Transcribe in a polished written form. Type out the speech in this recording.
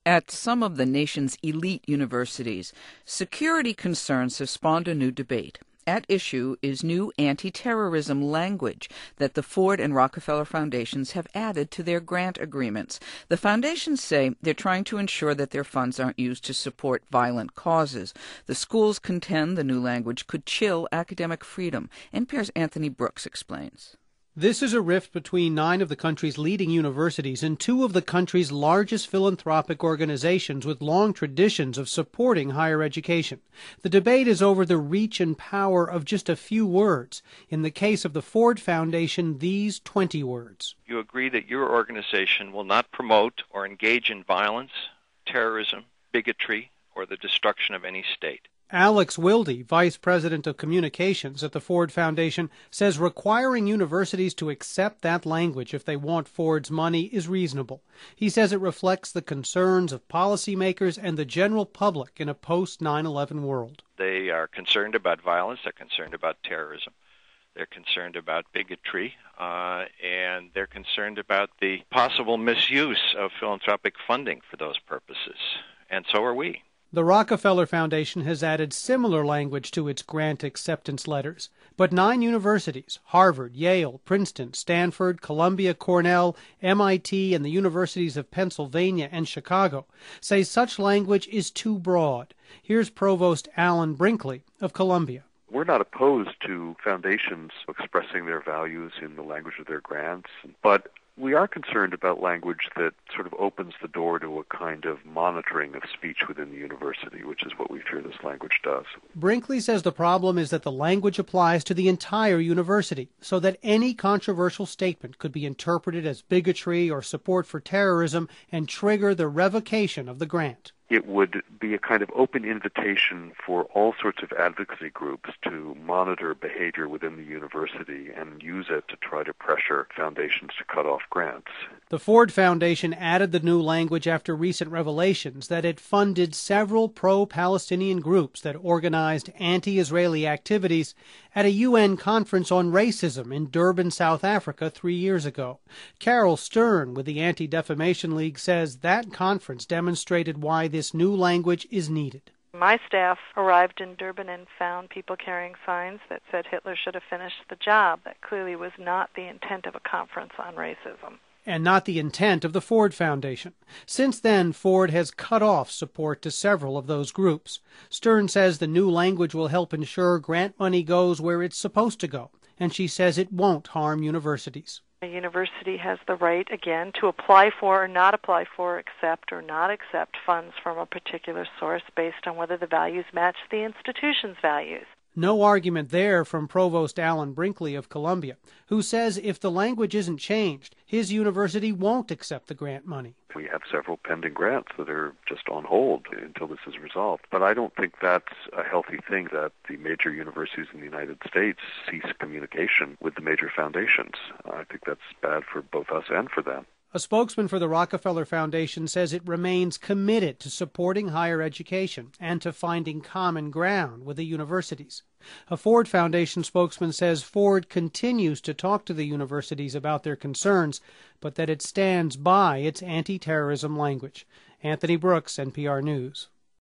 At some of the nation's elite universities, security concerns have spawned a new debate. At issue is new anti-terrorism language that the Ford and Rockefeller Foundations have added to their grant agreements. The foundations say they're trying to ensure that their funds aren't used to support violent causes. The schools contend the new language could chill academic freedom. NPR's Anthony Brooks explains. This is a rift between 9 of the country's leading universities and 2 of the country's largest philanthropic organizations with long traditions of supporting higher education. The debate is over the reach and power of just a few words. In the case of the Ford Foundation, these 20 words. You agree that your organization will not promote or engage in violence, terrorism, bigotry, or the destruction of any state. Alex Wilde, Vice President of Communications at the Ford Foundation, says requiring universities to accept that language if they want Ford's money is reasonable. He says it reflects the concerns of policymakers and the general public in a post-9/11 world. They are concerned about violence, they're concerned about terrorism, they're concerned about bigotry, and they're concerned about the possible misuse of philanthropic funding for those purposes. And so are we. The Rockefeller Foundation has added similar language to its grant acceptance letters, but 9 universities, Harvard, Yale, Princeton, Stanford, Columbia, Cornell, MIT, and the universities of Pennsylvania and Chicago, say such language is too broad. Here's Provost Alan Brinkley of Columbia. We're not opposed to foundations expressing their values in the language of their grants, but we are concerned about language that sort of opens the door to a kind of monitoring of speech within the university, which is what we fear this language does. Brinkley says the problem is that the language applies to the entire university, so that any controversial statement could be interpreted as bigotry or support for terrorism and trigger the revocation of the grant. It would be a kind of open invitation for all sorts of advocacy groups to monitor behavior within the university and use it to try to pressure foundations to cut off grants. The Ford Foundation added the new language after recent revelations that it funded several pro-Palestinian groups that organized anti-Israeli activities at a UN conference on racism in Durban, South Africa 3 years ago. Carol Stern with the Anti-Defamation League says that conference demonstrated why this new language is needed. My staff arrived in Durban and found people carrying signs that said Hitler should have finished the job. That clearly was not the intent of a conference on racism. And not the intent of the Ford Foundation. Since then, Ford has cut off support to several of those groups. Stern says the new language will help ensure grant money goes where it's supposed to go, and she says it won't harm universities. A university has the right, again, to apply for or not apply for, accept or not accept funds from a particular source based on whether the values match the institution's values. No argument there from Provost Alan Brinkley of Columbia, who says if the language isn't changed, his university won't accept the grant money. We have several pending grants that are just on hold until this is resolved. But I don't think that's a healthy thing that the major universities in the United States cease communication with the major foundations. I think that's bad for both us and for them. A spokesman for the Rockefeller Foundation says it remains committed to supporting higher education and to finding common ground with the universities. A Ford Foundation spokesman says Ford continues to talk to the universities about their concerns, but that it stands by its anti-terrorism language. Anthony Brooks, NPR News.